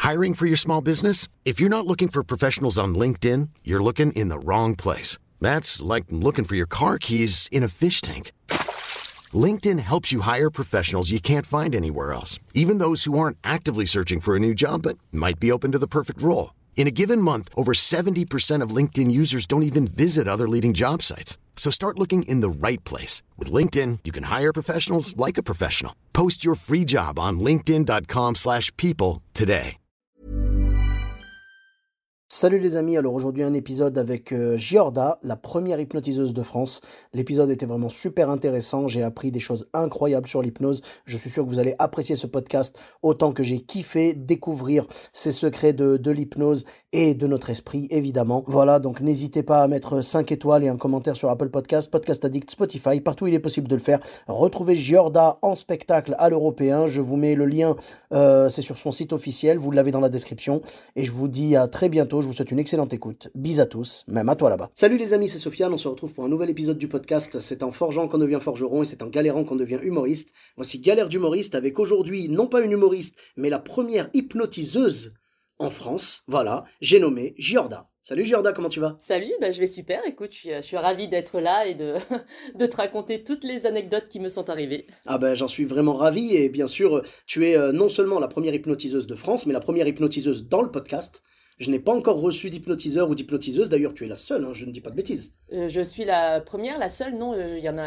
Hiring for your small business? If you're not looking for professionals on LinkedIn, you're looking in the wrong place. That's like looking for your car keys in a fish tank. LinkedIn helps you hire professionals you can't find anywhere else, even those who aren't actively searching for a new job but might be open to the perfect role. In a given month, over 70% of LinkedIn users don't even visit other leading job sites. So start looking in the right place. With LinkedIn, you can hire professionals like a professional. Post your free job on linkedin.com/people today. Salut les amis, alors aujourd'hui un épisode avec Giorda, la première hypnotiseuse de France. L'épisode était vraiment super intéressant, j'ai appris des choses incroyables sur l'hypnose. Je suis sûr que vous allez apprécier ce podcast autant que j'ai kiffé découvrir ces secrets de l'hypnose et de notre esprit évidemment. Voilà, donc n'hésitez pas à mettre 5 étoiles et un commentaire sur Apple Podcast, Podcast Addict, Spotify, partout où il est possible de le faire. Retrouvez Giorda en spectacle à l'Européen, je vous mets le lien, c'est sur son site officiel, vous l'avez dans la description et je vous dis à très bientôt. Je vous souhaite une excellente écoute. Bis à tous, même à toi là-bas. Salut les amis, c'est Sofiane, on se retrouve pour un nouvel épisode du podcast. C'est en forgeant qu'on devient forgeron et c'est en galérant qu'on devient humoriste. Voici Galère d'humoriste avec aujourd'hui, non pas une humoriste, mais la première hypnotiseuse en France. Voilà, j'ai nommé Giorda. Salut Giorda, comment tu vas ? Salut, je vais super. Écoute, je suis ravie d'être là et de te raconter toutes les anecdotes qui me sont arrivées. Ah ben j'en suis vraiment ravi et bien sûr, tu es non seulement la première hypnotiseuse de France, mais la première hypnotiseuse dans le podcast. Je n'ai pas encore reçu d'hypnotiseur ou d'hypnotiseuse. D'ailleurs, tu es la seule, hein, je ne dis pas de bêtises. Je suis la première, la seule. Non,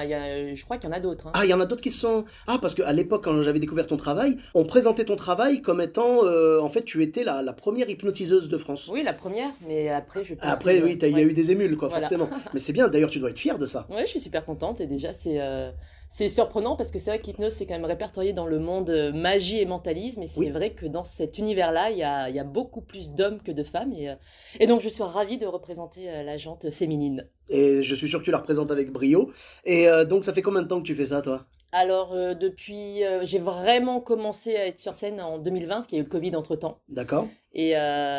je crois qu'il y en a d'autres. Hein. Ah, il y en a d'autres qui sont... Ah, parce qu'à l'époque, quand j'avais découvert ton travail, on présentait ton travail comme étant... en fait, tu étais la première hypnotiseuse de France. Oui, la première, mais après, je pense Après, oui, il y a eu des émules, quoi, voilà. Forcément. Mais c'est bien, d'ailleurs, tu dois être fière de ça. Oui, je suis super contente. Et déjà, c'est surprenant parce que c'est vrai que l'hypnose, c'est quand même répertorié dans le monde magie et mentalisme. Et c'est vrai que dans cet univers-là, il y a beaucoup plus d'hommes que de femmes. Et donc, je suis ravie de représenter la jante féminine. Et je suis sûr que tu la représentes avec brio. Et donc, ça fait combien de temps que tu fais ça, toi ? Alors, j'ai vraiment commencé à être sur scène en 2020, parce qu'il y a eu le Covid entre-temps. D'accord. Et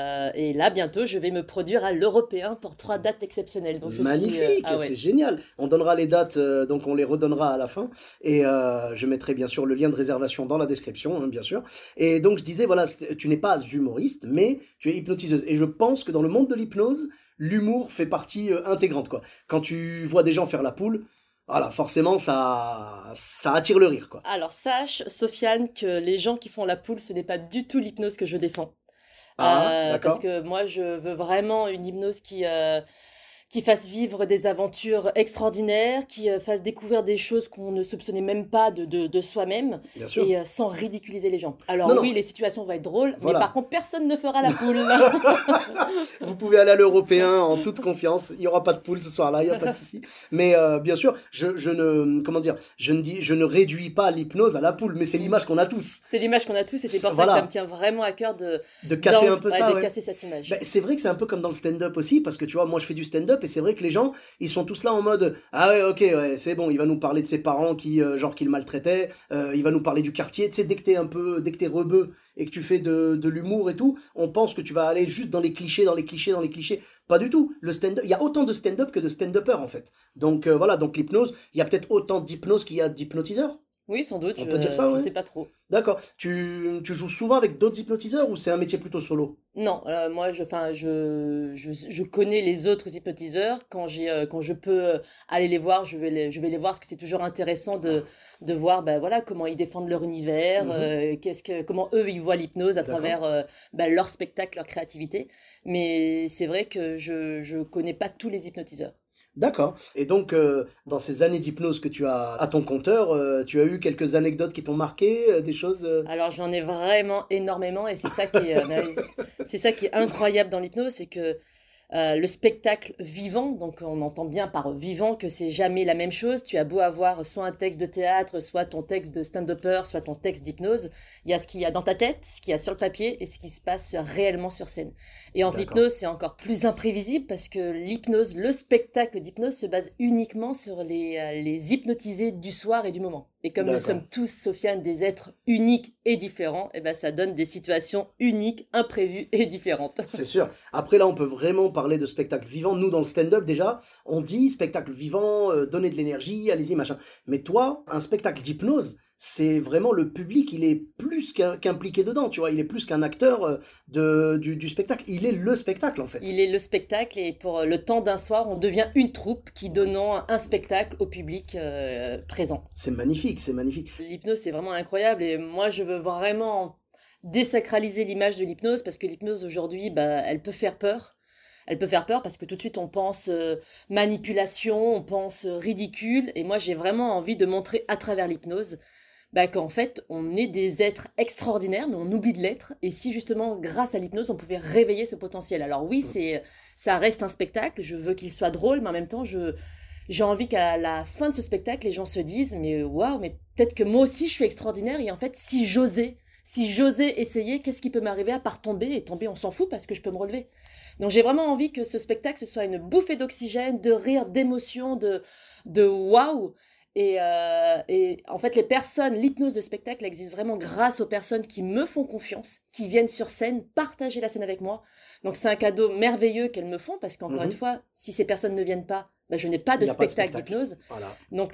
là, bientôt, je vais me produire à l'Européen pour 3 dates exceptionnelles. Donc, magnifique, c'est génial. On donnera les dates, donc on les redonnera à la fin. Et je mettrai bien sûr le lien de réservation dans la description, hein, bien sûr. Et donc, je disais, voilà, tu n'es pas humoriste, mais tu es hypnotiseuse. Et je pense que dans le monde de l'hypnose, l'humour fait partie intégrante, quoi. Quand tu vois des gens faire la poule, voilà, forcément, ça attire le rire, quoi. Alors, sache, Sofiane, que les gens qui font la poule, ce n'est pas du tout l'hypnose que je défends. D'accord. Parce que moi, je veux vraiment une hypnose qui fasse vivre des aventures extraordinaires, qui fasse découvrir des choses qu'on ne soupçonnait même pas de soi-même, et sans ridiculiser les gens. Alors non. Les situations vont être drôles, voilà. Mais par contre, personne ne fera la poule. Vous pouvez aller à l'Européen en toute confiance, il n'y aura pas de poule ce soir-là, il n'y a pas de souci. Mais bien sûr, je ne réduis pas l'hypnose à la poule, mais c'est l'image qu'on a tous. C'est l'image qu'on a tous, et c'est pour ça que ça me tient vraiment à cœur de casser un peu ça. De casser cette image. Ben, c'est vrai que c'est un peu comme dans le stand-up aussi, parce que tu vois, moi je fais du stand-up, et c'est vrai que les gens, ils sont tous là en mode « Ah ouais, ok, ouais, c'est bon, il va nous parler de ses parents qui le maltraitaient, il va nous parler du quartier. » Tu sais, dès que t'es rebeu et que tu fais de l'humour et tout, on pense que tu vas aller juste dans les clichés. Pas du tout. Le stand-up, il y a autant de stand-up que de stand-uppers en fait. Donc voilà, donc l'hypnose, il y a peut-être autant d'hypnose qu'il y a d'hypnotiseurs. Oui, sans doute, on peut dire ça, ouais. Je sais pas trop. D'accord. Tu joues souvent avec d'autres hypnotiseurs ou c'est un métier plutôt solo ? Non, moi, je connais les autres hypnotiseurs. Quand je peux aller les voir, je vais les voir parce que c'est toujours intéressant de voir, comment ils défendent leur univers, comment eux ils voient l'hypnose à travers leur spectacle, leur créativité. Mais c'est vrai que je connais pas tous les hypnotiseurs. D'accord. Et donc, dans ces années d'hypnose que tu as à ton compteur, tu as eu quelques anecdotes qui t'ont marqué, des choses Alors, j'en ai vraiment énormément et c'est ça qui est incroyable dans l'hypnose, c'est que le spectacle vivant, donc on entend bien par vivant que c'est jamais la même chose. Tu as beau avoir soit un texte de théâtre, soit ton texte de stand-upper, soit ton texte d'hypnose. Il y a ce qu'il y a dans ta tête, ce qu'il y a sur le papier et ce qui se passe réellement sur scène. Et en hypnose, c'est encore plus imprévisible parce que l'hypnose, le spectacle d'hypnose se base uniquement sur les hypnotisés du soir et du moment. Et comme nous sommes tous, Sofiane, des êtres uniques et différents, ça donne des situations uniques, imprévues et différentes. C'est sûr. Après, là, on peut vraiment parler de spectacle vivant. Nous, dans le stand-up, déjà, on dit spectacle vivant, donner de l'énergie, allez-y, machin. Mais toi, un spectacle d'hypnose, c'est vraiment le public, il est plus qu'impliqué dedans, tu vois, il est plus qu'un acteur du spectacle, il est le spectacle en fait. Il est le spectacle et pour le temps d'un soir, on devient une troupe qui donnant un spectacle au public présent. C'est magnifique, c'est magnifique. L'hypnose, c'est vraiment incroyable et moi, je veux vraiment désacraliser l'image de l'hypnose parce que l'hypnose aujourd'hui, elle peut faire peur. Elle peut faire peur parce que tout de suite on pense manipulation, on pense ridicule et moi j'ai vraiment envie de montrer à travers l'hypnose qu'en fait on est des êtres extraordinaires mais on oublie de l'être et si justement grâce à l'hypnose on pouvait réveiller ce potentiel. Alors oui, ça reste un spectacle, je veux qu'il soit drôle mais en même temps j'ai envie qu'à la fin de ce spectacle les gens se disent mais waouh, mais peut-être que moi aussi je suis extraordinaire et en fait si j'osais essayer, qu'est-ce qui peut m'arriver à part tomber? Et tomber, on s'en fout parce que je peux me relever. Donc j'ai vraiment envie que ce spectacle, ce soit une bouffée d'oxygène, de rire, d'émotion, de waouh. Et en fait, l'hypnose de spectacle existe vraiment grâce aux personnes qui me font confiance, qui viennent sur scène, partager la scène avec moi. Donc c'est un cadeau merveilleux qu'elles me font parce qu'encore une fois, si ces personnes ne viennent pas, je n'ai pas de spectacle d'hypnose. Voilà. Donc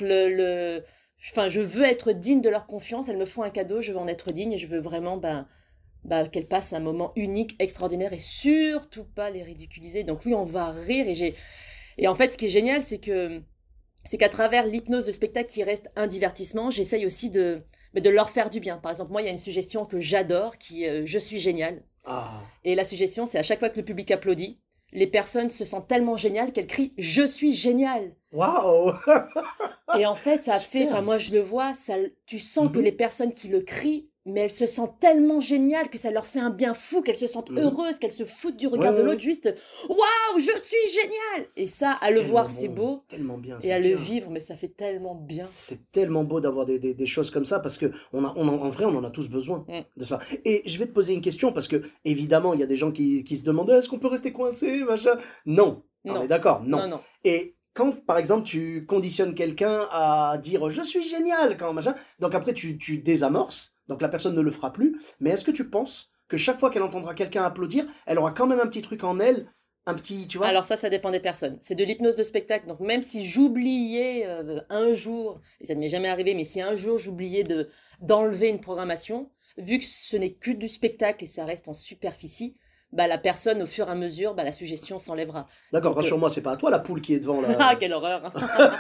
je veux être digne de leur confiance, elles me font un cadeau, je veux en être digne et je veux vraiment qu'elles passent un moment unique, extraordinaire et surtout pas les ridiculiser. Donc oui, on va rire et en fait ce qui est génial c'est qu'à travers l'hypnose de spectacle qui reste un divertissement, j'essaye aussi de leur faire du bien. Par exemple, moi il y a une suggestion que j'adore qui est je suis génial. Et la suggestion c'est à chaque fois que le public applaudit, les personnes se sentent tellement géniales qu'elles crient « Je suis génial !» Waouh. Et en fait, moi je le vois, tu sens que les personnes qui le crient, mais elles se sentent tellement géniales que ça leur fait un bien fou, qu'elles se sentent heureuses, qu'elles se foutent du regard de l'autre, juste « Waouh, je suis génial !» Et ça, à le voir, c'est beau. Tellement bien. Et à le vivre, mais ça fait tellement bien. C'est tellement beau d'avoir des choses comme ça parce que en vrai, on en a tous besoin de ça. Et je vais te poser une question parce que, évidemment, il y a des gens qui se demandent est-ce qu'on peut rester coincé, machin. Non. On est d'accord, non. Et quand, par exemple, tu conditionnes quelqu'un à dire « je suis génial » quand machin, donc après tu désamorces, donc la personne ne le fera plus, mais est-ce que tu penses que chaque fois qu'elle entendra quelqu'un applaudir, elle aura quand même un petit truc en elle, un petit, tu vois? Alors ça dépend des personnes. C'est de l'hypnose de spectacle, donc même si j'oubliais un jour, et ça ne m'est jamais arrivé, mais si un jour j'oubliais d'enlever une programmation, vu que ce n'est que du spectacle et ça reste en superficie, la personne, au fur et à mesure, la suggestion s'enlèvera. D'accord, rassure-moi, c'est pas à toi la poule qui est devant là. Ah, quelle horreur.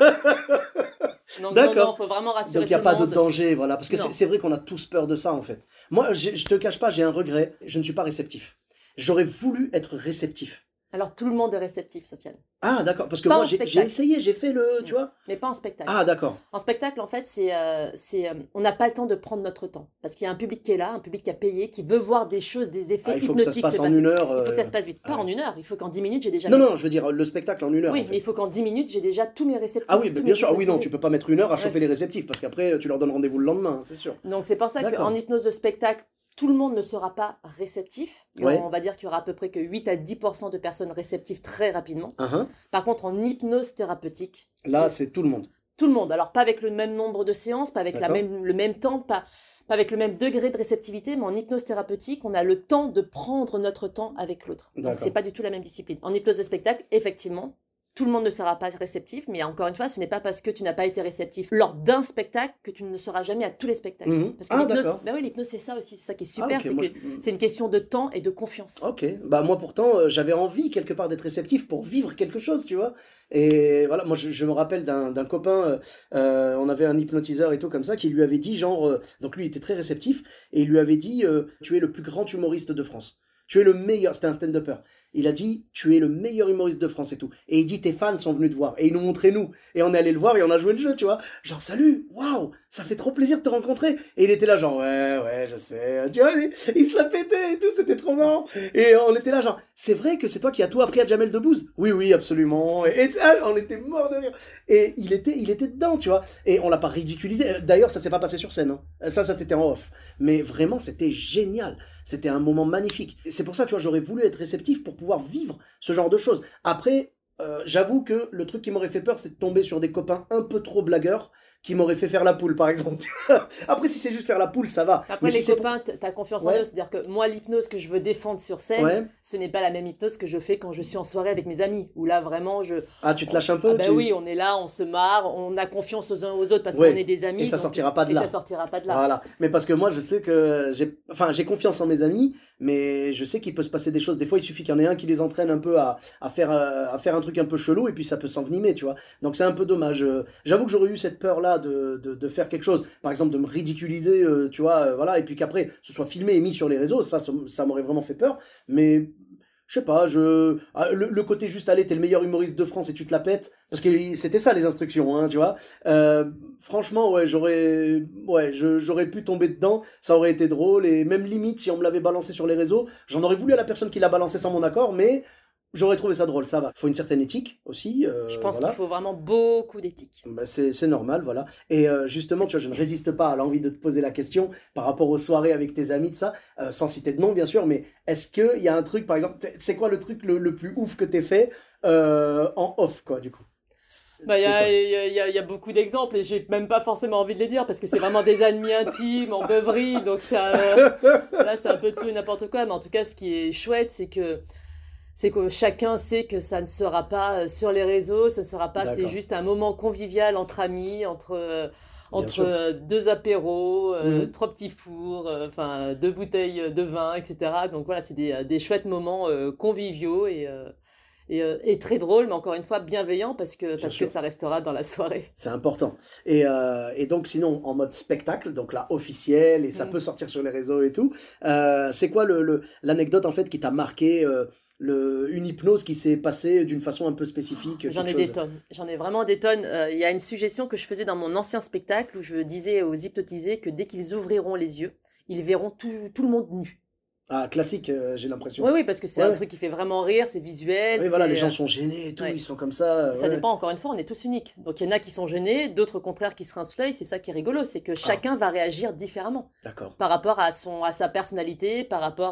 D'accord. Non, faut vraiment rassurer. Donc il n'y a pas de monde. danger, voilà. Parce que c'est vrai qu'on a tous peur de ça en fait. Moi, je te cache pas, j'ai un regret, je ne suis pas réceptif. J'aurais voulu être réceptif. Alors tout le monde est réceptif, Sofiane. Ah d'accord, parce que pas moi j'ai essayé, j'ai fait tu vois. Mais pas en spectacle. Ah d'accord. En spectacle, en fait, on n'a pas le temps de prendre notre temps. Parce qu'il y a un public qui est là, un public qui a payé, qui veut voir des choses, des effets hypnotiques. Il faut que ça se passe en 1 heure. Il faut que ça se passe vite. Pas en 1 heure, il faut qu'en 10 minutes, j'ai déjà... Non, je veux dire le spectacle en 1 heure. Oui, en fait. mais il faut qu'en 10 minutes, j'ai déjà tous mes réceptifs. Ah oui, bien sûr, non, tu peux pas mettre 1 heure à choper les réceptifs, parce qu'après, tu leur donnes rendez-vous le lendemain, c'est sûr. Donc c'est pour ça qu'en hypnose de spectacle, tout le monde ne sera pas réceptif. On va dire qu'il y aura à peu près que 8 à 10% de personnes réceptives très rapidement. Par contre, en hypnose thérapeutique... Là, c'est tout le monde. Tout le monde. Alors, pas avec le même nombre de séances, pas avec le même temps, pas avec le même degré de réceptivité, mais en hypnose thérapeutique, on a le temps de prendre notre temps avec l'autre. Donc, c'est pas du tout la même discipline. En hypnose de spectacle, effectivement, tout le monde ne sera pas réceptif, mais encore une fois, ce n'est pas parce que tu n'as pas été réceptif lors d'un spectacle que tu ne le seras jamais à tous les spectacles. Parce que l'hypnose, c'est ça aussi, c'est ça qui est super, c'est une question de temps et de confiance. Ok, moi pourtant, j'avais envie quelque part d'être réceptif pour vivre quelque chose, tu vois. Et voilà, moi je me rappelle d'un copain, on avait un hypnotiseur et tout comme ça, qui lui avait dit donc lui il était très réceptif, et il lui avait dit tu es le plus grand humoriste de France. Tu es le meilleur, c'était un stand-upper. Il a dit, tu es le meilleur humoriste de France et tout. Et il dit, tes fans sont venus te voir. Et ils nous montraient nous. Et on est allé le voir et on a joué le jeu, tu vois. Genre, salut, waouh, ça fait trop plaisir de te rencontrer. Et il était là, genre, ouais, je sais. Tu vois, il se la pétait et tout, c'était trop marrant. Et on était là, genre, c'est vrai que c'est toi qui as tout appris à Jamel Debbouze? Oui, absolument. Et on était morts de rire. Et il était dedans, tu vois. Et on l'a pas ridiculisé. D'ailleurs, ça s'est pas passé sur scène. Hein. Ça c'était en off. Mais vraiment, c'était génial. C'était un moment magnifique. C'est pour ça, tu vois, j'aurais voulu être réceptif pour pouvoir vivre ce genre de choses. Après, j'avoue que le truc qui m'aurait fait peur, c'est de tomber sur des copains un peu trop blagueurs qui m'aurait fait faire la poule, par exemple. Après, si c'est juste faire la poule, ça va. Après, Mais les si c'est copains, t'as confiance en Ouais. eux. C'est-à-dire que moi, l'hypnose que je veux défendre sur scène, Ouais. ce n'est pas la même hypnose que je fais quand je suis en soirée avec mes amis. Où là, vraiment, Ah, tu te lâches un peu Ah ben tu- oui, on est là, on se marre, on a confiance aux uns aux autres parce Ouais. qu'on est des amis. Et ça donc- sortira pas de et là. ça sortira pas de là. Voilà. Mais parce que moi, je sais que j'ai confiance en mes amis, mais je sais qu'il peut se passer des choses. Des fois, il suffit qu'il y en ait un qui les entraîne un peu à faire un truc un peu chelou et puis ça peut s'envenimer, tu vois. Donc c'est un peu dommage. J'avoue que j'aurais eu cette peur-là de faire quelque chose. Par exemple, de me ridiculiser, tu vois, voilà. Et puis qu'après, ce soit filmé et mis sur les réseaux. Ça m'aurait vraiment fait peur. Mais je sais pas, le côté juste aller, t'es le meilleur humoriste de France et tu te la pètes, parce que c'était ça les instructions, hein, tu vois. Franchement, ouais, j'aurais pu tomber dedans, ça aurait été drôle, et même limite, si on me l'avait balancé sur les réseaux, j'en aurais voulu à la personne qui l'a balancé sans mon accord, mais j'aurais trouvé ça drôle, ça va. Faut une certaine éthique aussi, Je pense voilà. qu'il faut vraiment beaucoup d'éthique. Bah, c'est normal, voilà. Et justement, tu vois, je ne résiste pas à l'envie de te poser la question par rapport aux soirées avec tes amis, de ça, sans citer de nom, bien sûr, mais est-ce qu'il y a un truc, par exemple, c'est quoi le truc le plus ouf que t'aies fait en off, quoi, du coup? Bah, il y C'est a, quoi il y a- il y a beaucoup d'exemples et j'ai même pas forcément envie de les dire parce que c'est vraiment des amis intimes, en beuverie, donc ça, là c'est un peu tout et n'importe quoi. Mais en tout cas, ce qui est chouette, c'est que chacun sait que ça ne sera pas sur les réseaux, ce ne sera pas, c'est D'accord. juste un moment convivial entre amis, Bien sûr. deux apéros, Mhm. trois petits fours, enfin deux bouteilles de vin, etc. Donc voilà, c'est des chouettes moments conviviaux et très drôles, mais encore une fois bienveillants parce que sûr. ça restera dans la soirée. C'est important. Et donc, sinon, en mode spectacle, donc là, officiel, et ça Mm. peut sortir sur les réseaux et tout, c'est quoi l'anecdote, en fait, qui t'a marqué, une hypnose qui s'est passée d'une façon un peu spécifique, J'en quelque ai chose des tonnes, j'en ai vraiment des tonnes. Il y a une suggestion que je faisais dans mon ancien spectacle où je disais aux hypnotisés que dès qu'ils ouvriront les yeux, ils verront tout le monde nu. Ah, classique, j'ai l'impression. Oui, oui, parce que c'est Ouais, un ouais. truc qui fait vraiment rire, c'est visuel. Oui, voilà, c'est, les gens sont gênés et tout, ouais. ils sont comme ça. Ça ouais. dépend, encore une fois, on est tous uniques. Donc il y en a qui sont gênés, d'autres au contraire qui se rincent l'œil. C'est ça qui est rigolo, c'est que chacun va réagir différemment D'accord. par rapport à sa personnalité, par rapport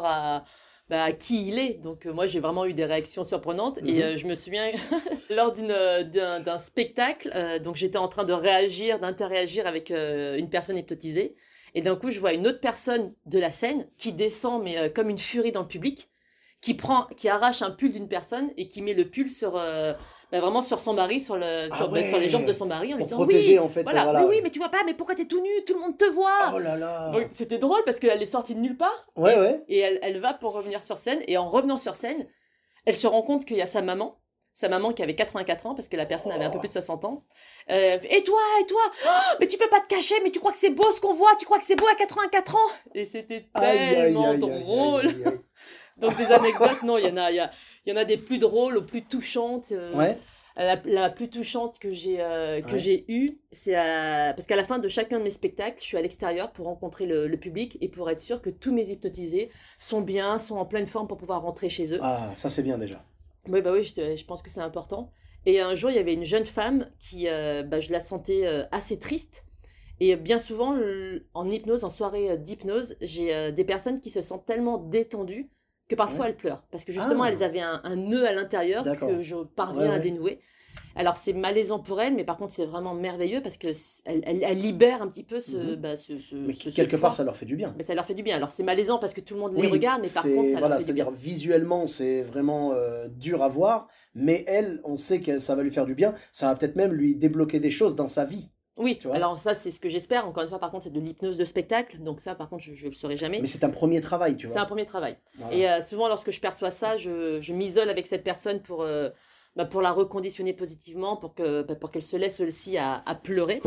à qui il est. Donc moi j'ai vraiment eu des réactions surprenantes et Mhm. je me souviens lors d'un spectacle, donc j'étais en train de réagir, d'interagir avec une personne hypnotisée et d'un coup je vois une autre personne de la scène qui descend mais comme une furie dans le public, qui arrache un pull d'une personne et qui met le pull vraiment sur son mari, sur les jambes de son mari en lui Pour disant protéger, oui, en fait, voilà, voilà. oui, mais tu vois pas, mais pourquoi t'es tout nu, tout le monde te voit. Oh là là. Donc c'était drôle parce qu'elle est sortie de nulle part. Ouais, ouais. Et elle va pour revenir sur scène. Et en revenant sur scène, elle se rend compte qu'il y a sa maman qui avait 84 ans, parce que la personne avait un peu plus de 60 ans. Et toi, oh, mais tu peux pas te cacher, mais tu crois que c'est beau ce qu'on voit, tu crois que c'est beau à 84 ans. Et c'était Aïe, aïe, tellement aïe, aïe, drôle. aïe, aïe. Donc des anecdotes, non, il y en a des plus drôles aux plus touchantes. Ouais. La plus touchante que j'ai eue, c'est parce qu'à la fin de chacun de mes spectacles, je suis à l'extérieur pour rencontrer le public et pour être sûr que tous mes hypnotisés sont bien, sont en pleine forme pour pouvoir rentrer chez eux. Ah, ça c'est bien déjà. Oui, bah oui, je pense que c'est important. Et un jour, il y avait une jeune femme qui, je la sentais assez triste. Et bien souvent, en hypnose, en soirée d'hypnose, j'ai des personnes qui se sentent tellement détendues que parfois Ouais. elles pleurent. Parce que justement, Ah. elles avaient un nœud à l'intérieur D'accord. que je parviens Ouais, à ouais. dénouer. Alors c'est malaisant pour elles, mais par contre c'est vraiment merveilleux parce que elle libère un petit peu Mhm. Mais ce quelque poids. part, ça leur fait du bien. Mais ça leur fait du bien. Alors c'est malaisant parce que tout le monde les Oui, regarde, mais par c'est contre ça voilà, leur fait du bien. c'est-à-dire visuellement, c'est vraiment dur à voir, mais elle, on sait que ça va lui faire du bien, ça va peut-être même lui débloquer des choses dans sa vie. Oui, Tu vois. alors ça c'est ce que j'espère. Encore une fois, par contre c'est de l'hypnose de spectacle, donc ça par contre je le saurai jamais. Mais c'est un premier travail, tu C'est vois. un premier travail. Voilà. Et souvent, lorsque je perçois ça, je m'isole avec cette personne pour la reconditionner positivement, pour qu'elle se laisse aussi à pleurer.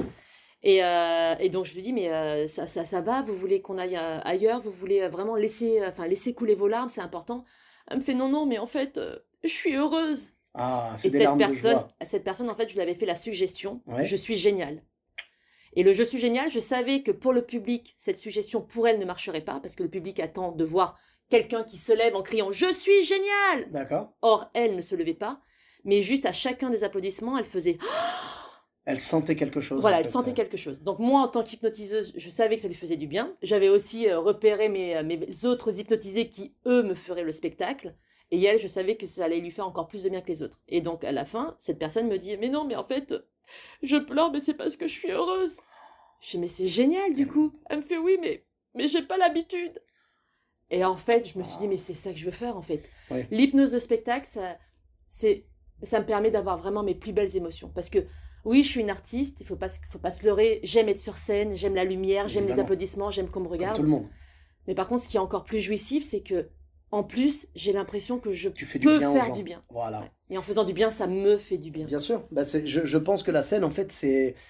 Et donc, je lui dis, mais ça va, vous voulez qu'on aille ailleurs, vous voulez vraiment laisser couler vos larmes, c'est important. Elle me fait, non, mais en fait, je suis heureuse. Ah, Et c'est des larmes de joie. cette personne, en fait, je lui avais fait la suggestion, Ouais. je suis géniale. Et le je suis génial, je savais que pour le public, cette suggestion pour elle ne marcherait pas, parce que le public attend de voir quelqu'un qui se lève en criant « Je suis génial !» D'accord. Or, elle ne se levait pas, mais juste à chacun des applaudissements, elle faisait Elle sentait quelque chose. voilà, en elle fait. sentait quelque chose. Donc moi, en tant qu'hypnotiseuse, je savais que ça lui faisait du bien. J'avais aussi repéré mes autres hypnotisés qui, eux, me feraient le spectacle. Et elle, je savais que ça allait lui faire encore plus de bien que les autres. Et donc, à la fin, cette personne me dit « Mais non, mais en fait, je pleure, mais c'est parce que je suis heureuse. Je dis, mais c'est génial du coup. Elle me fait, oui, mais j'ai pas l'habitude. Et en fait, je me suis dit, mais c'est ça que je veux faire en fait. Ouais. L'hypnose de spectacle, ça me permet d'avoir vraiment mes plus belles émotions. Parce que oui, je suis une artiste, il faut pas se leurrer. J'aime être sur scène, j'aime la lumière, j'aime les applaudissements, j'aime qu'on me regarde. Comme tout le monde. Mais par contre, ce qui est encore plus jouissif, c'est que en plus, j'ai l'impression que je Tu fais peux du bien faire aux gens. du bien. Voilà. Ouais. Et en faisant du bien, ça me fait du bien. Bien sûr. Bah, je pense que la scène, en fait,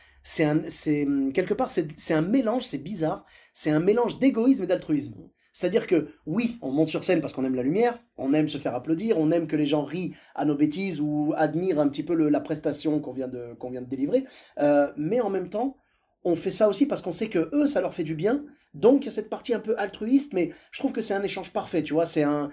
quelque part, c'est un mélange, c'est bizarre, c'est un mélange d'égoïsme et d'altruisme. C'est-à-dire que oui, on monte sur scène parce qu'on aime la lumière, on aime se faire applaudir, on aime que les gens rient à nos bêtises ou admirent un petit peu la prestation qu'on vient de délivrer, mais en même temps, on fait ça aussi parce qu'on sait que eux, ça leur fait du bien. Donc il y a cette partie un peu altruiste, mais je trouve que c'est un échange parfait, tu vois, c'est un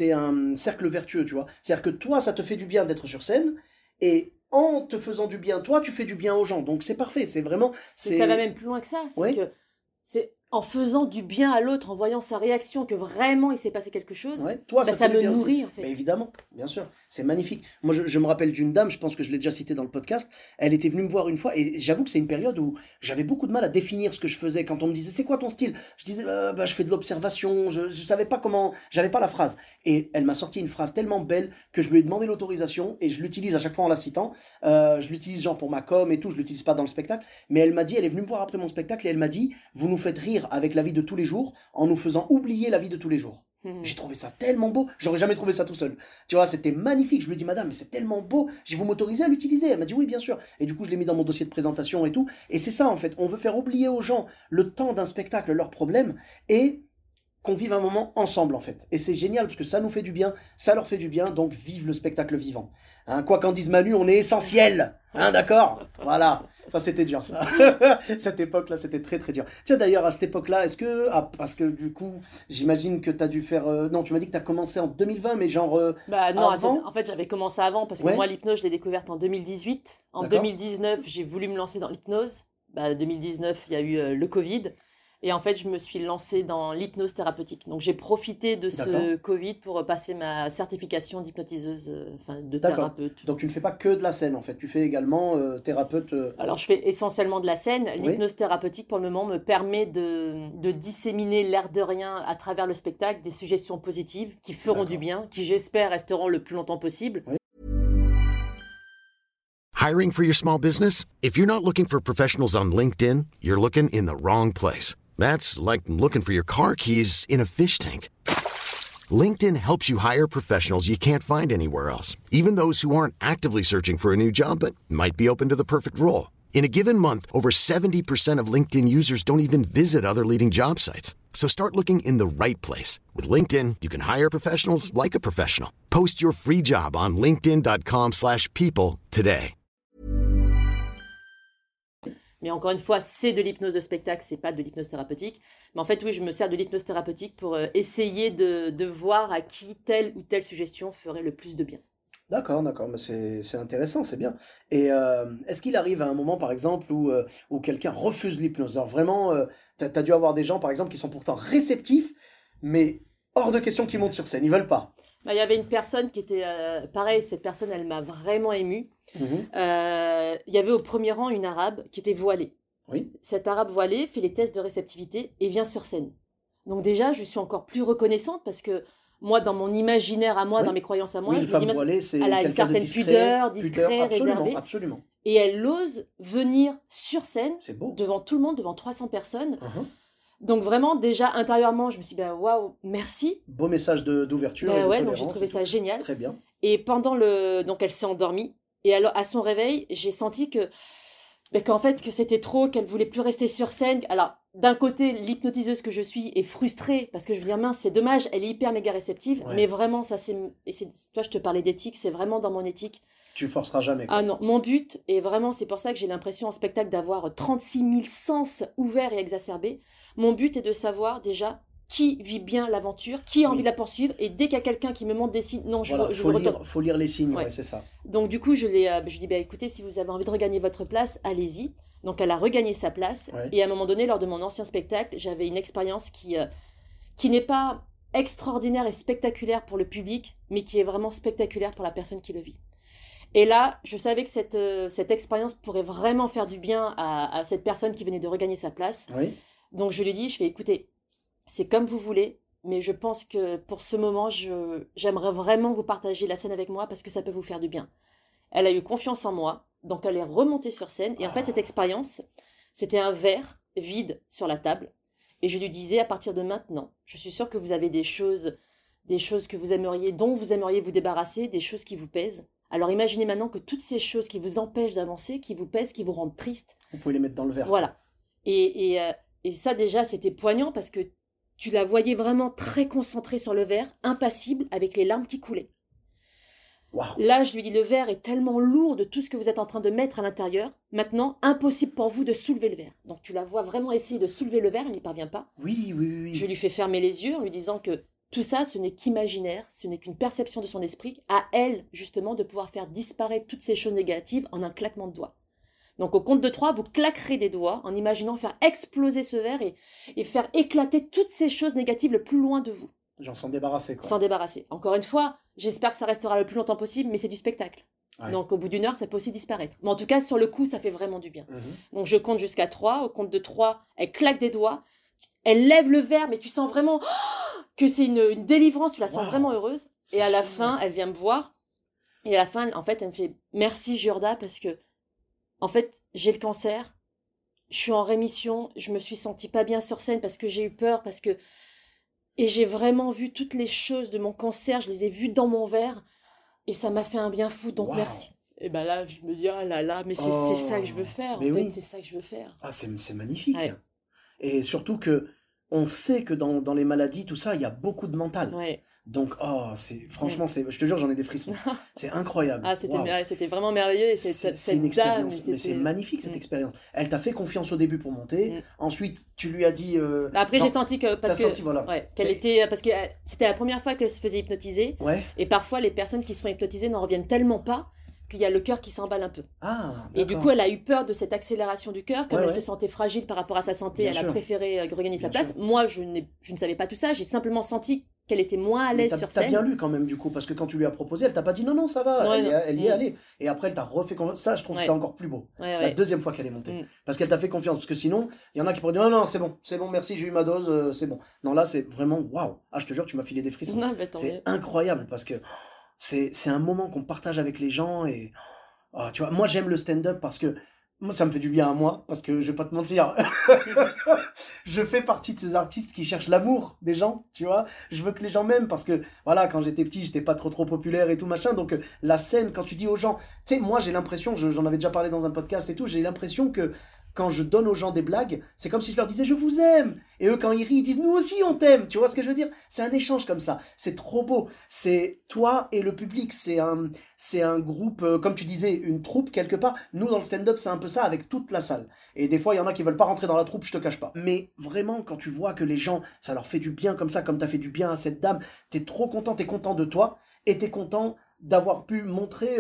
cercle vertueux, tu vois. C'est-à-dire que toi, ça te fait du bien d'être sur scène, et en te faisant du bien, toi, tu fais du bien aux gens. Donc c'est parfait, c'est vraiment... Ça va même plus loin que ça, c'est que c'est en faisant du bien à l'autre, en voyant sa réaction, que vraiment il s'est passé quelque chose, toi, ça me nourrit aussi. en fait. Mais évidemment, bien sûr, c'est magnifique. Moi, je me rappelle d'une dame, je pense que je l'ai déjà citée dans le podcast, elle était venue me voir une fois, et j'avoue que c'est une période où j'avais beaucoup de mal à définir ce que je faisais. Quand on me disait, c'est quoi ton style? Je disais, je fais de l'observation, je savais pas comment, j'avais pas la phrase. Et elle m'a sorti une phrase tellement belle que je lui ai demandé l'autorisation, et je l'utilise à chaque fois en la citant. Je l'utilise genre pour ma com et tout, je l'utilise pas dans le spectacle, mais elle m'a dit, elle est venue me voir après mon spectacle, et elle m'a dit, vous nous faites rire avec la vie de tous les jours, en nous faisant oublier la vie de tous les jours. J'ai trouvé ça tellement beau, j'aurais jamais trouvé ça tout seul. Tu vois, c'était magnifique. Je lui ai dit, madame, mais c'est tellement beau, vous m'autorisez à l'utiliser? Elle m'a dit, oui, bien sûr. Et du coup, je l'ai mis dans mon dossier de présentation et tout. Et c'est ça, en fait, on veut faire oublier aux gens le temps d'un spectacle, leurs problèmes, et qu'on vive un moment ensemble, en fait. Et c'est génial, parce que ça nous fait du bien, ça leur fait du bien, donc vive le spectacle vivant. Hein, quoi qu'en dise Manu, on est essentiel. Hein, d'accord? Voilà. Ça, c'était dur, ça. Cette époque-là, c'était très, très dur. Tiens, d'ailleurs, à cette époque-là, est-ce que... parce que du coup, j'imagine que tu as dû faire... non, tu m'as dit que tu as commencé en 2020, mais genre... non, avant... en fait, j'avais commencé avant, parce que moi, l'hypnose, je l'ai découverte en 2018. En 2019, j'ai voulu me lancer dans l'hypnose. 2019, il y a eu le Covid. Et en fait, je me suis lancée dans l'hypnose thérapeutique. Donc, j'ai profité de ce Covid pour passer ma certification d'hypnotiseuse, de thérapeute. Donc, tu ne fais pas que de la scène, en fait. Tu fais également thérapeute... Alors, je fais essentiellement de la scène. L'hypnose thérapeutique, pour le moment, me permet de disséminer l'air de rien à travers le spectacle des suggestions positives qui feront du bien, qui, j'espère, resteront le plus longtemps possible. Hiring for your small business? If you're not looking for professionals on LinkedIn, you're looking in the wrong place. That's like looking for your car keys in a fish tank. LinkedIn helps you hire professionals you can't find anywhere else, even those who aren't actively searching for a new job but might be open to the perfect role. In a given month, over 70% of LinkedIn users don't even visit other leading job sites. So start looking in the right place. With LinkedIn, you can hire professionals like a professional. Post your free job on linkedin.com/people today. Mais encore une fois, c'est de l'hypnose de spectacle, c'est pas de l'hypnose thérapeutique. Mais en fait, oui, je me sers de l'hypnose thérapeutique pour essayer de voir à qui telle ou telle suggestion ferait le plus de bien. D'accord, mais c'est intéressant, c'est bien. Et est-ce qu'il arrive à un moment, par exemple, où quelqu'un refuse l'hypnose? Alors vraiment, t'as dû avoir des gens, par exemple, qui sont pourtant réceptifs, mais hors de question qu'ils montent sur scène, ils veulent pas. Il y avait une personne qui était... pareil, cette personne, elle m'a vraiment émue. Il y avait au premier rang une arabe qui était voilée. Oui. Cette arabe voilée fait les tests de réceptivité et vient sur scène. Donc déjà, je suis encore plus reconnaissante parce que moi, dans mon imaginaire à moi, dans mes croyances à moi, je me dis, voilée, elle a une certaine pudeur, discret, réservée. Absolument. Et elle ose venir sur scène, devant tout le monde, devant 300 personnes. Donc vraiment, déjà, intérieurement, je me suis dit, waouh, merci. Beau message d'ouverture et de tolérance. Donc j'ai trouvé ça génial. Très bien. Et pendant donc elle s'est endormie. Et alors, à son réveil, j'ai senti qu'en fait, que c'était trop, qu'elle voulait plus rester sur scène. Alors, d'un côté, l'hypnotiseuse que je suis est frustrée parce que je me dis, mince, c'est dommage, elle est hyper méga réceptive. Mais vraiment, ça toi, je te parlais d'éthique, c'est vraiment dans mon éthique. Tu forceras jamais. Quoi. Ah non, mon but, et vraiment, c'est pour ça que j'ai l'impression en spectacle d'avoir 36 000 sens ouverts et exacerbés. Mon but est de savoir déjà qui vit bien l'aventure, qui a envie de la poursuivre, et dès qu'il y a quelqu'un qui me montre des signes, non, faut lire les signes, c'est ça. Donc du coup, je lui dis, écoutez, si vous avez envie de regagner votre place, allez-y. Donc elle a regagné sa place, et à un moment donné, lors de mon ancien spectacle, j'avais une expérience qui n'est pas extraordinaire et spectaculaire pour le public, mais qui est vraiment spectaculaire pour la personne qui le vit. Et là, je savais que cette expérience pourrait vraiment faire du bien à cette personne qui venait de regagner sa place. Oui. Donc je lui ai dit, écoutez, c'est comme vous voulez, mais je pense que pour ce moment, j'aimerais vraiment vous partager la scène avec moi parce que ça peut vous faire du bien. Elle a eu confiance en moi, donc elle est remontée sur scène. Et en fait, cette expérience, c'était un verre vide sur la table. Et je lui disais, à partir de maintenant, je suis sûre que vous avez des choses que vous aimeriez, dont vous aimeriez vous débarrasser, des choses qui vous pèsent. Alors imaginez maintenant que toutes ces choses qui vous empêchent d'avancer, qui vous pèsent, qui vous rendent triste. Vous pouvez les mettre dans le verre. Voilà. Et ça déjà, c'était poignant parce que tu la voyais vraiment très concentrée sur le verre, impassible, avec les larmes qui coulaient. Wow. Là, je lui dis, le verre est tellement lourd de tout ce que vous êtes en train de mettre à l'intérieur. Maintenant, impossible pour vous de soulever le verre. Donc tu la vois vraiment essayer de soulever le verre, elle n'y parvient pas. Oui. Je lui fais fermer les yeux en lui disant que tout ça, ce n'est qu'imaginaire, ce n'est qu'une perception de son esprit, à elle, justement, de pouvoir faire disparaître toutes ces choses négatives en un claquement de doigts. Donc au compte de 3, vous claquerez des doigts en imaginant faire exploser ce verre et faire éclater toutes ces choses négatives le plus loin de vous. Genre s'en débarrasser, quoi. S'en débarrasser. Encore une fois, j'espère que ça restera le plus longtemps possible, mais c'est du spectacle. Ouais. Donc au bout d'une heure, ça peut aussi disparaître. Mais en tout cas, sur le coup, ça fait vraiment du bien. Donc je compte jusqu'à 3. Au compte de 3, elle claque des doigts. Elle lève le verre, mais tu sens vraiment que c'est une délivrance. Tu la sens vraiment heureuse. Et à la fin, elle vient me voir. Et à la fin, en fait, elle me fait « Merci Giorda, parce que en fait, j'ai le cancer. Je suis en rémission. Je me suis sentie pas bien sur scène parce que j'ai eu peur, parce que... Et j'ai vraiment vu toutes les choses de mon cancer, je les ai vues dans mon verre, et ça m'a fait un bien fou, donc merci. » Et ben là, je me dis, oh là là, mais c'est ça que je veux faire, en fait, c'est ça que je veux faire. Ah, c'est magnifique. Ouais. Et surtout que on sait que dans les maladies, tout ça, il y a beaucoup de mental. Ouais. Donc, franchement, je te jure, j'en ai des frissons. C'est incroyable. Ah, c'était vraiment merveilleux. Et c'est une expérience, mais c'est magnifique cette expérience. Elle t'a fait confiance au début pour monter. Ensuite, tu lui as dit. Après, j'ai senti que qu'elle était, parce que c'était la première fois qu'elle se faisait hypnotiser. Ouais. Et parfois, les personnes qui se font hypnotiser n'en reviennent tellement pas qu'il y a le cœur qui s'emballe un peu. Ah, et du coup, elle a eu peur de cette accélération du cœur, comme elle se sentait fragile par rapport à sa santé, elle a préféré regagner sa place. Moi, je ne savais pas tout ça. J'ai simplement senti qu'elle était moins à l'aise sur scène. T'as bien lu quand même du coup, parce que quand tu lui as proposé, elle t'a pas dit non, ça va, elle y est allée. Et après, elle t'a refait confiance. Ça, je trouve que c'est encore plus beau. La deuxième fois qu'elle est montée. Parce qu'elle t'a fait confiance. Parce que sinon, il y en a qui pourraient dire non, c'est bon, merci, j'ai eu ma dose, c'est bon. Non, là, c'est vraiment waouh. Ah, je te jure, tu m'as filé des frissons. C'est incroyable parce que c'est un moment qu'on partage avec les gens et tu vois, moi j'aime le stand-up parce que moi, ça me fait du bien à moi, parce que je vais pas te mentir. Je fais partie de ces artistes qui cherchent l'amour des gens, tu vois. Je veux que les gens m'aiment, parce que, voilà, quand j'étais petit, j'étais pas trop populaire et tout, machin. Donc, la scène, quand tu dis aux gens... Tu sais, moi, j'ai l'impression, j'en avais déjà parlé dans un podcast et tout, j'ai l'impression que quand je donne aux gens des blagues, c'est comme si je leur disais « je vous aime ». Et eux, quand ils rient, ils disent « nous aussi, on t'aime ». Tu vois ce que je veux dire? C'est un échange comme ça. C'est trop beau. C'est toi et le public. C'est un groupe, comme tu disais, une troupe quelque part. Nous, dans le stand-up, c'est un peu ça avec toute la salle. Et des fois, il y en a qui veulent pas rentrer dans la troupe, je te cache pas. Mais vraiment, quand tu vois que les gens, ça leur fait du bien comme ça, comme t'as fait du bien à cette dame, t'es trop content, t'es content de toi, et t'es content d'avoir pu montrer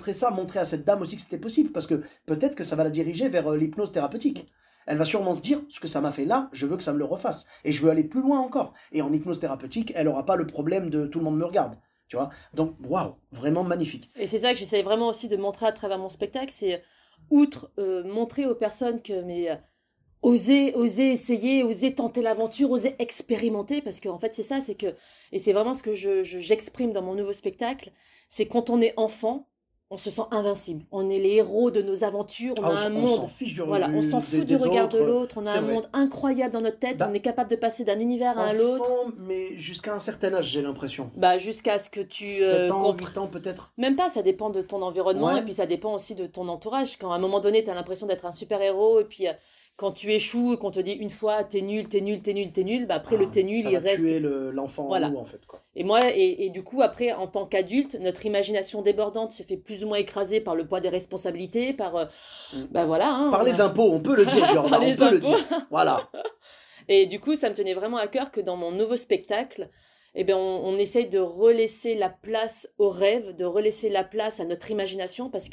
à cette dame aussi que c'était possible, parce que peut-être que ça va la diriger vers l'hypnose thérapeutique. Elle va sûrement se dire, ce que ça m'a fait là, je veux que ça me le refasse. Et je veux aller plus loin encore. Et en hypnose thérapeutique, elle aura pas le problème de tout le monde me regarde. Tu vois? Donc, waouh, vraiment magnifique. Et c'est ça que j'essaie vraiment aussi de montrer à travers mon spectacle, c'est outre montrer aux personnes que oser essayer, oser tenter l'aventure, oser expérimenter, parce qu'en fait c'est ça, c'est que, et c'est vraiment ce que j'exprime dans mon nouveau spectacle, c'est quand on est enfant, on se sent invincible. On est les héros de nos aventures, on a un monde. On s'en fiche on s'en fout du regard de l'autre, on a un monde incroyable dans notre tête, on est capable de passer d'un univers à l'autre. Mais jusqu'à un certain âge, j'ai l'impression. Jusqu'à ce que tu... 7 ans, 8 ans peut-être. Même pas, ça dépend de ton environnement, et puis ça dépend aussi de ton entourage. Quand à un moment donné, tu as l'impression d'être un super-héros, et puis... quand tu échoues et qu'on te dit une fois t'es nul, après le t'es nul, il reste. Ça va tuer l'enfant en nous en fait, quoi. Et moi, et du coup après en tant qu'adulte, notre imagination débordante se fait plus ou moins écraser par le poids des responsabilités, par par les impôts, on peut le dire, Giorda, on peut le dire. Voilà. Et du coup, ça me tenait vraiment à cœur que dans mon nouveau spectacle, on essaye de relaisser la place au rêve, de relaisser la place à notre imagination, parce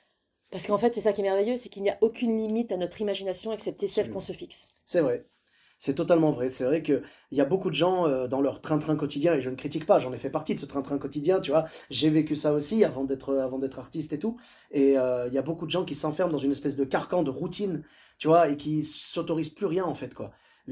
qu'en fait, c'est ça qui est merveilleux, c'est qu'il n'y a aucune limite à notre imagination excepté celle qu'on se fixe. C'est vrai. C'est totalement vrai. C'est vrai qu'il y a beaucoup de gens dans leur train-train quotidien, et je ne critique pas, j'en ai fait partie de ce train-train quotidien, tu vois. J'ai vécu ça aussi avant d'être artiste et tout. Et il y a beaucoup de gens qui s'enferment dans une espèce de carcan de routine, tu vois, et qui s'autorisent plus rien en fait, quoi.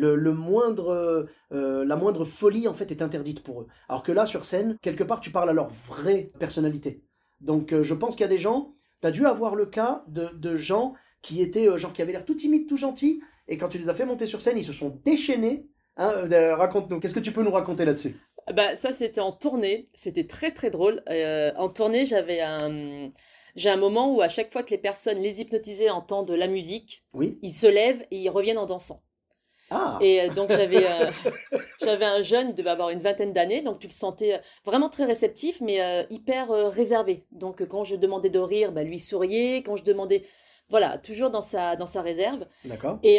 La moindre folie en fait est interdite pour eux. Alors que là, sur scène, quelque part, tu parles à leur vraie personnalité. Donc je pense qu'il y a des gens, tu as dû avoir le cas de gens qui étaient, genre, qui avaient l'air tout timides, tout gentils, et quand tu les as fait monter sur scène, ils se sont déchaînés. Hein, raconte-nous, qu'est-ce que tu peux nous raconter là-dessus? Bah, ça, c'était en tournée. C'était très, très drôle. En tournée, j'ai un moment où à chaque fois que les personnes, les hypnotisées, entendent de la musique, Oui. ils se lèvent et ils reviennent en dansant. Ah, Et donc, j'avais un jeune, il devait avoir une vingtaine d'années, donc tu le sentais vraiment très réceptif, mais hyper réservé. Donc, quand je demandais de rire, bah, lui souriait. Quand je demandais... Voilà, toujours dans sa réserve. d'accord. Et,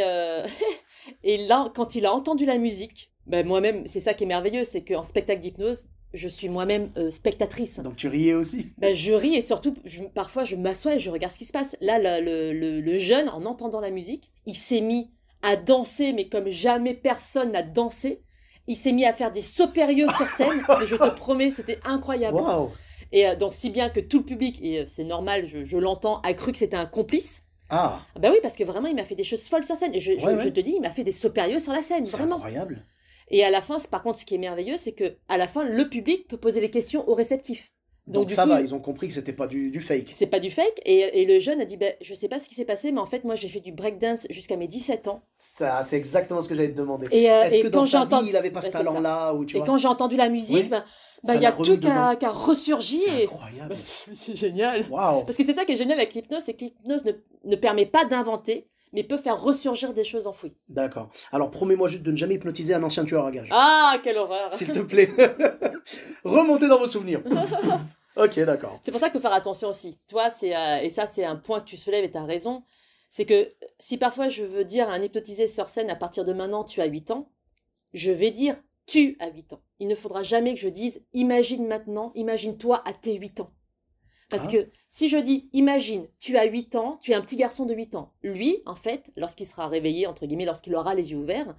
et là, quand il a entendu la musique, ben moi-même, c'est ça qui est merveilleux, c'est qu'en spectacle d'hypnose, je suis moi-même spectatrice. Donc tu riais aussi? Ben, je ris et surtout, parfois, je m'assois et je regarde ce qui se passe. Là, le jeune, en entendant la musique, il s'est mis à danser, mais comme jamais personne n'a dansé. Il s'est mis à faire des sauts périlleux sur scène, mais je te promets, c'était incroyable. Waouh! Et donc, si bien que tout le public, et c'est normal, je l'entends, a cru que c'était un complice. Ah, Ah bah oui, parce que vraiment, il m'a fait des choses folles sur scène. Et Ouais, ouais. je te dis, il m'a fait des sauts périlleux sur la scène, c'est vraiment. incroyable. Et à la fin, par contre, ce qui est merveilleux, c'est que à la fin, le public peut poser les questions aux réceptifs. Donc du ça coup, va, ils ont compris que c'était pas du fake. c'est pas du fake. Et le jeune a dit, ben, je sais pas ce qui s'est passé, mais en fait, moi, j'ai fait du breakdance jusqu'à mes 17 ans. Ça, c'est exactement ce que j'allais te demander. Et, Est-ce et que dans quand j'ai sa entendu... vie, il avait pas ce Ben, c'est ça. talent-là ou tu Et vois? quand j'ai entendu la musique, Oui. ben, Ça il y a l'a remis tout dedans. qui a ressurgi. C'est Et... incroyable. Ben, c'est génial. Waouh! Parce que c'est ça qui est génial avec l'hypnose, c'est que l'hypnose ne permet pas d'inventer, mais peut faire ressurgir des choses enfouies. D'accord. Alors promets-moi juste de ne jamais hypnotiser un ancien tueur à gages. Ah, quelle horreur! S'il te plaît. Remontez dans vos souvenirs. Ok, d'accord. C'est pour ça qu'il faut faire attention aussi. Tu vois, et ça, c'est un point que tu soulèves et tu as raison. C'est que si parfois je veux dire à un hypnotisé sur scène, à partir de maintenant, tu as 8 ans, je vais dire tu as 8 ans. Il ne faudra jamais que je dise imagine maintenant, imagine-toi à tes 8 ans. Parce Ah. que si je dis imagine, tu as 8 ans, tu es un petit garçon de 8 ans. Lui, en fait, lorsqu'il sera réveillé, entre guillemets, lorsqu'il aura les yeux ouverts,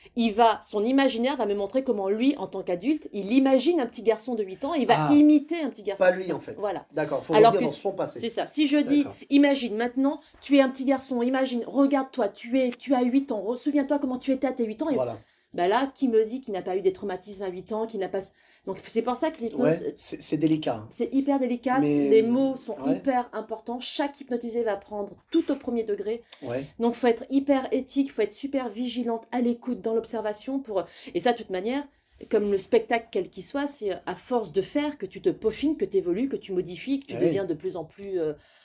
son imaginaire va me montrer comment lui, en tant qu'adulte, il imagine un petit garçon de 8 ans et il va Ah. imiter un petit garçon Pas de 8 lui ans. en fait. Voilà. D'accord, faut Alors revenir que dans son passé. c'est ça. Si je dis, D'accord. imagine maintenant, tu es un petit garçon, imagine, regarde-toi, tu as 8 ans, souviens-toi comment tu étais à tes 8 ans. Et Voilà. bah là, qui me dit qu'il n'a pas eu des traumatismes à 8 ans, qu'il n'a pas... Donc c'est pour ça que l'hypnose, Ouais, c'est délicat. Hein. c'est hyper délicat, Mais- les mots sont ouais. hyper importants, chaque hypnotisé va prendre tout au premier degré. Ouais. Donc, il faut être hyper éthique, il faut être super vigilante, à l'écoute, dans l'observation. Et ça, de toute manière, comme le spectacle, quel qu'il soit, c'est à force de faire que tu te peaufines, que tu évolues, que tu modifies, que tu Oui. deviens de plus en plus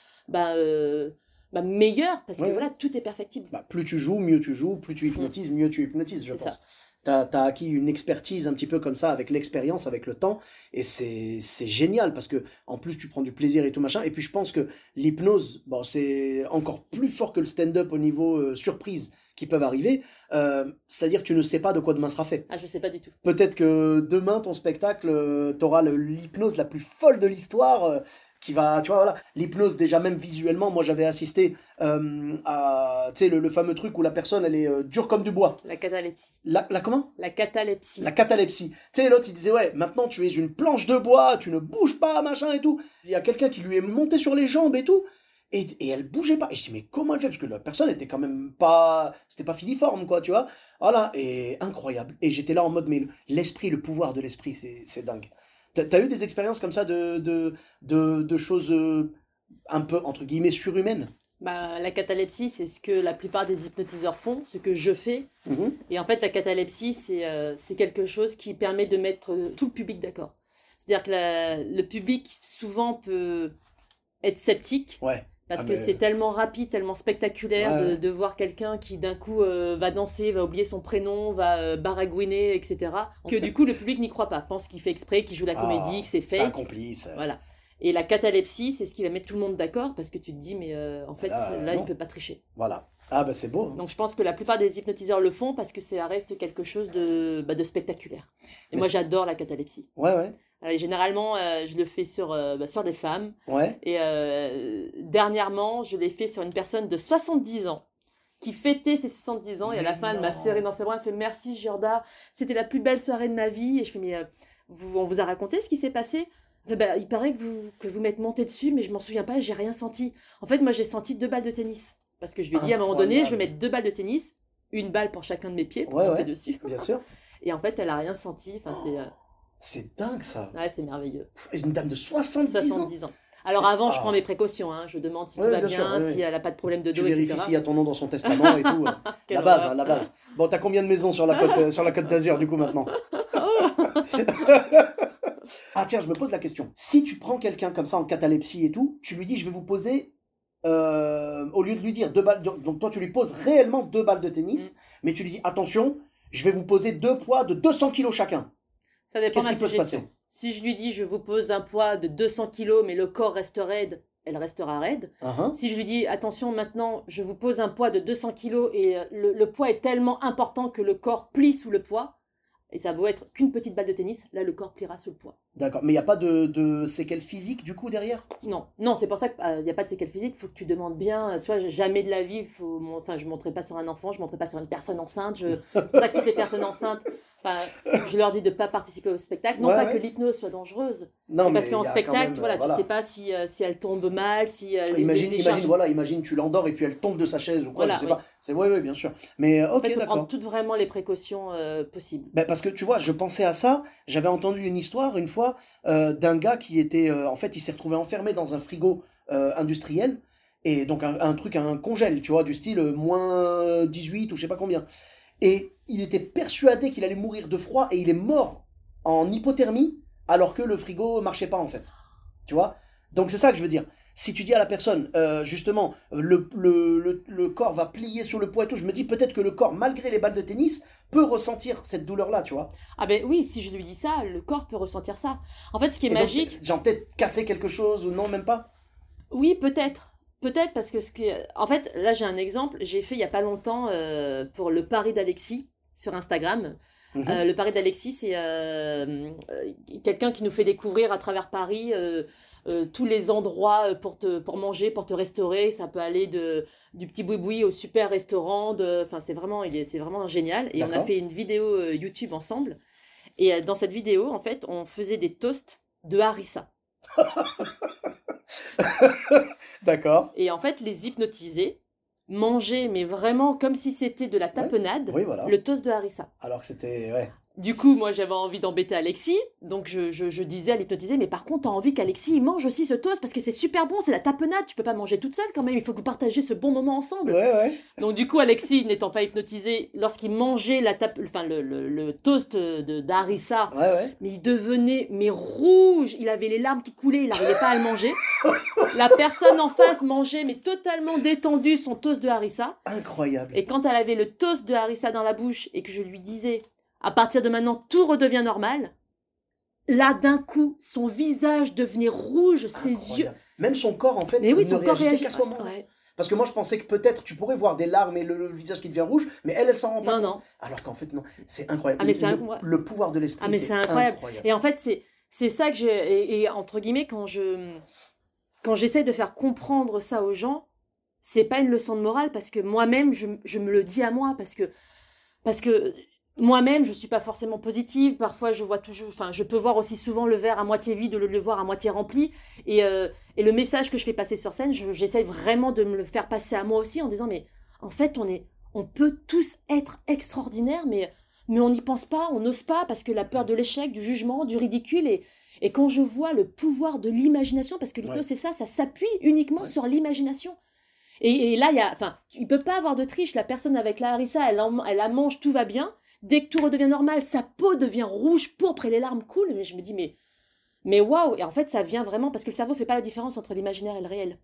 meilleur, parce que Ouais. voilà, tout est perfectible. Bah, plus tu joues, mieux tu joues, plus tu hypnotises, mieux tu hypnotises, je C'est pense. ça. T'as acquis une expertise un petit peu comme ça, avec l'expérience, avec le temps, et c'est génial, parce que en plus tu prends du plaisir et tout machin, et puis je pense que l'hypnose, bon, c'est encore plus fort que le stand-up au niveau surprise qui peuvent arriver, c'est-à-dire que tu ne sais pas de quoi demain sera fait. Ah, je sais pas du tout. Peut-être que demain, ton spectacle, t'auras l'hypnose la plus folle de l'histoire, qui va, tu vois, voilà. L'hypnose, déjà, même visuellement, moi, j'avais assisté à, tu sais, le fameux truc où la personne, elle est dure comme du bois. La catalepsie. La comment? La catalepsie. La catalepsie. Tu sais, l'autre, il disait, ouais, maintenant, tu es une planche de bois, tu ne bouges pas, machin et tout. Il y a quelqu'un qui lui est monté sur les jambes et tout. Et elle bougeait pas. Et je dis, mais comment elle fait? Parce que la personne était quand même pas... C'était pas filiforme, quoi, tu vois. Voilà, et incroyable. Et j'étais là en mode, mais l'esprit, le pouvoir de l'esprit, c'est dingue. T'as eu des expériences comme ça de choses un peu, entre guillemets, surhumaines? Bah, la catalepsie, c'est ce que la plupart des hypnotiseurs font, ce que je fais. Mhm. Et en fait, la catalepsie, c'est quelque chose qui permet de mettre tout le public d'accord. C'est-à-dire que le public, souvent, peut être sceptique. Ouais. Parce Ah, que mais- c'est tellement rapide, tellement spectaculaire Ouais. de voir quelqu'un qui d'un coup va danser, va oublier son prénom, va baragouiner, etc. Que du coup le public n'y croit pas, pense qu'il fait exprès, qu'il joue la comédie, que c'est C'est fake. un complice. Voilà. Et la catalepsie, c'est ce qui va mettre tout le monde d'accord parce que tu te dis, mais en fait, là, non. il peut pas tricher. Voilà. Ah, bah c'est beau. Hein. Donc je pense que la plupart des hypnotiseurs le font parce que ça reste quelque chose de spectaculaire. Et Mais moi, c'est- j'adore la catalepsie. Ouais, ouais. Et généralement, je le fais sur des femmes. Ouais. Et dernièrement, je l'ai fait sur une personne de 70 ans qui fêtait ses 70 ans. Et à la fin, elle m'a serré dans ses bras. Elle fait merci Giorda, c'était la plus belle soirée de ma vie. Et je fais mais on vous a raconté ce qui s'est passé? Elle fait, bah, il paraît que vous m'êtes monté dessus, mais je m'en souviens pas, j'ai rien senti. En fait, moi j'ai senti 2 balles de tennis. Parce que je lui ai dit à un moment donné, je vais mettre 2 balles de tennis, une balle pour chacun de mes pieds pour monter dessus. Bien sûr. Et en fait, elle a rien senti. Enfin, c'est dingue ça. Ouais, c'est merveilleux. Une dame de 70 ans. Alors avant, je prends mes précautions. Hein. Je demande si tout va bien, si elle n'a pas de problème de dos, etc. Tu vérifies s'il y a ton nom dans son testament et tout. La base. Bon, t'as combien de maisons sur la côte d'Azur du coup maintenant? Ah tiens, je me pose la question. Si tu prends quelqu'un comme ça en catalepsie et tout, tu lui dis je vais vous poser, au lieu de lui dire 2 balles, donc toi tu lui poses réellement 2 balles de tennis, mais tu lui dis attention, je vais vous poser 2 poids de 200 kilos chacun. Ça dépend de Qu'est-ce qui peut se passer? Si je lui dis je vous pose un poids de 200 kilos mais le corps reste raide, elle restera raide. Si je lui dis attention maintenant je vous pose un poids de 200 kilos et le poids est tellement important que le corps plie sous le poids, et ça vaut être qu'une petite balle de tennis, là le corps pliera sous le poids. D'accord, mais il n'y a pas de séquelles physiques du coup derrière? Non, c'est pour ça qu'il n'y a pas de séquelles physiques, il faut que tu demandes bien, tu vois, jamais de la vie, je ne monterai pas sur un enfant, je ne monterai pas sur une personne enceinte, c'est pour ça que toutes les personnes enceintes, je leur dis de ne pas participer au spectacle, non pas que l'hypnose soit dangereuse, parce qu'en spectacle, tu ne sais pas si elle tombe mal, si elle imagine tu l'endors et puis elle tombe de sa chaise ou quoi, je sais pas. Oui, bien sûr. Mais ok, en fait, faut d'accord. prendre toutes vraiment les précautions possibles. Parce que tu vois, je pensais à ça, j'avais entendu une histoire une fois d'un gars qui était, en fait, il s'est retrouvé enfermé dans un frigo industriel, et donc un truc, un congèle, tu vois, du style moins 18 ou je sais pas combien. Et il était persuadé qu'il allait mourir de froid et il est mort en hypothermie alors que le frigo marchait pas en fait. Tu vois? Donc c'est ça que je veux dire. Si tu dis à la personne, justement, le corps va plier sous le poids et tout, je me dis peut-être que le corps, malgré les balles de tennis, peut ressentir cette douleur-là, tu vois. Ah ben oui, si je lui dis ça, le corps peut ressentir ça. En fait, ce qui est magique... Genre peut-être casser quelque chose ou non, même pas? Oui, peut-être. Peut-être parce que en fait, là j'ai un exemple, j'ai fait il n'y a pas longtemps pour le pari d'Alexis sur Instagram. Le pari d'Alexis, c'est quelqu'un qui nous fait découvrir à travers Paris tous les endroits pour manger, pour te restaurer. Ça peut aller du petit boui-boui au super restaurant. C'est vraiment génial. Et on a fait une vidéo YouTube ensemble. Et dans cette vidéo, en fait, on faisait des toasts de harissa. D'accord. Et en fait, les hypnotisés mangeaient, mais vraiment comme si c'était de la tapenade, le toast de harissa. Alors que c'était... Du coup, moi, j'avais envie d'embêter Alexis, donc je disais à l'hypnotisé, mais par contre, t'as envie qu'Alexis il mange aussi ce toast, parce que c'est super bon, c'est la tapenade, tu peux pas manger toute seule quand même, il faut que vous partagez ce bon moment ensemble. Donc du coup, Alexis, n'étant pas hypnotisé, lorsqu'il mangeait le toast d'harissa, mais il devenait rouge, il avait les larmes qui coulaient, il n'arrivait pas à le manger. La personne en face mangeait, mais totalement détendu, son toast de harissa. Incroyable. Et quand elle avait le toast de harissa dans la bouche, et que je lui disais... À partir de maintenant, tout redevient normal. Là, d'un coup, son visage devenait rouge, ses yeux... Même son corps, en fait, il ne réagissait qu'à ce moment-là. Parce que moi, je pensais que peut-être tu pourrais voir des larmes et le visage qui devient rouge, mais elle s'en rend pas compte. Non. Alors qu'en fait, non. C'est incroyable. Ah, mais c'est incroyable. Le pouvoir de l'esprit, c'est incroyable. Et en fait, c'est ça que j'ai... Et entre guillemets, quand j'essaie de faire comprendre ça aux gens, c'est pas une leçon de morale, parce que moi-même, je me le dis à moi, parce que moi-même, je suis pas forcément positive. Parfois, je peux voir aussi souvent le verre à moitié vide au lieu de le voir à moitié rempli. Et le message que je fais passer sur scène, j'essaie vraiment de me le faire passer à moi aussi en disant, mais en fait, on peut tous être extraordinaires, mais on n'y pense pas, on n'ose pas parce que la peur de l'échec, du jugement, du ridicule. Et quand je vois le pouvoir de l'imagination, parce que l'hypnose, c'est ça s'appuie uniquement sur l'imagination. Et là, il peut pas avoir de triche. La personne avec la harissa, elle la mange, tout va bien. Dès que tout redevient normal, sa peau devient rouge, pourpre et les larmes coulent. Mais je me dis, mais waouh! Et en fait, ça vient vraiment parce que le cerveau ne fait pas la différence entre l'imaginaire et le réel.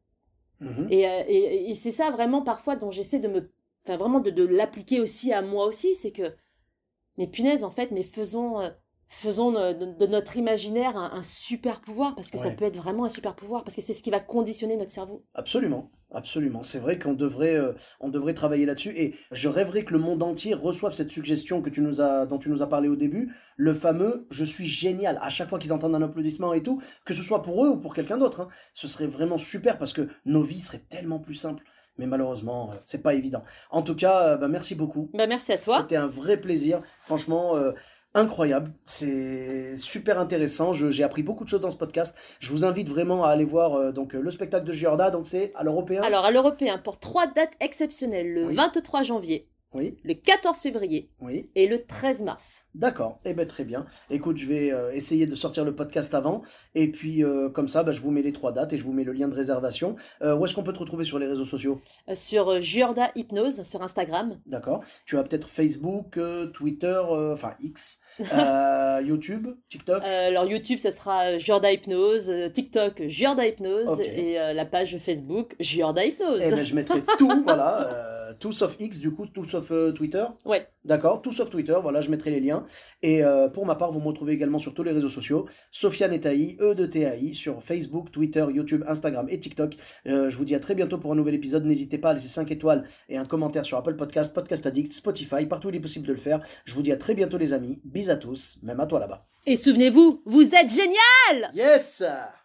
Et c'est ça vraiment parfois dont j'essaie vraiment de l'appliquer aussi à moi aussi. C'est que, mais punaise, en fait, mais faisons de notre imaginaire un super pouvoir, parce que ça peut être vraiment un super pouvoir, parce que c'est ce qui va conditionner notre cerveau. Absolument. C'est vrai qu'on devrait travailler là-dessus, et je rêverais que le monde entier reçoive cette suggestion dont tu nous as parlé au début, le fameux « je suis génial », à chaque fois qu'ils entendent un applaudissement et tout, que ce soit pour eux ou pour quelqu'un d'autre, hein. Ce serait vraiment super, parce que nos vies seraient tellement plus simples. Mais malheureusement, c'est pas évident. En tout cas, merci beaucoup. Merci à toi. C'était un vrai plaisir. Franchement, incroyable. C'est super intéressant. J'ai appris beaucoup de choses dans ce podcast. Je vous invite vraiment à aller voir le spectacle de Giorda. Donc c'est à l'Européen. Alors à l'Européen, pour 3 dates exceptionnelles. Le 23 janvier. Oui. Le 14 février. Oui. Et le 13 mars. D'accord. Très bien. Écoute, je vais essayer de sortir le podcast avant. Et puis, comme ça, je vous mets les 3 dates et je vous mets le lien de réservation. Où est-ce qu'on peut te retrouver sur les réseaux sociaux ? Sur Giorda Hypnose, sur Instagram. D'accord. Tu as peut-être Facebook, Twitter, X, YouTube, TikTok. Alors YouTube, ça sera Giorda Hypnose. TikTok, Giorda Hypnose. Okay. Et la page Facebook, Giorda Hypnose. Je mettrai tout, voilà. Tout sauf X, du coup, tout sauf Twitter. Ouais. D'accord, tout sauf Twitter, voilà, je mettrai les liens. Et pour ma part, vous me retrouvez également sur tous les réseaux sociaux. Sofiane Etaï, E2TAI, sur Facebook, Twitter, YouTube, Instagram et TikTok. Je vous dis à très bientôt pour un nouvel épisode. N'hésitez pas à laisser 5 étoiles et un commentaire sur Apple Podcast, Podcast Addict, Spotify, partout où il est possible de le faire. Je vous dis à très bientôt les amis. Bis à tous, même à toi là-bas. Et souvenez-vous, vous êtes génial! Yes!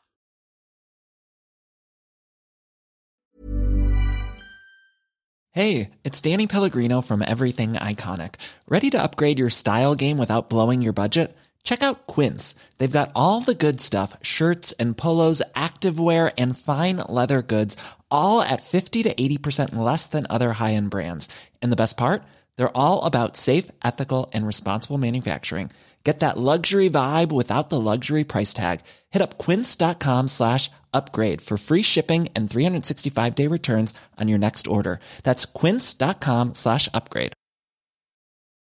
Hey, it's Danny Pellegrino from Everything Iconic. Ready to upgrade your style game without blowing your budget? Check out Quince. They've got all the good stuff, shirts and polos, activewear, and fine leather goods, all at 50 to 80% less than other high-end brands. And the best part? They're all about safe, ethical, and responsible manufacturing. Get that luxury vibe without the luxury price tag. Hit up quince.com/upgrade for free shipping and 365-day returns on your next order. That's quince.com/upgrade.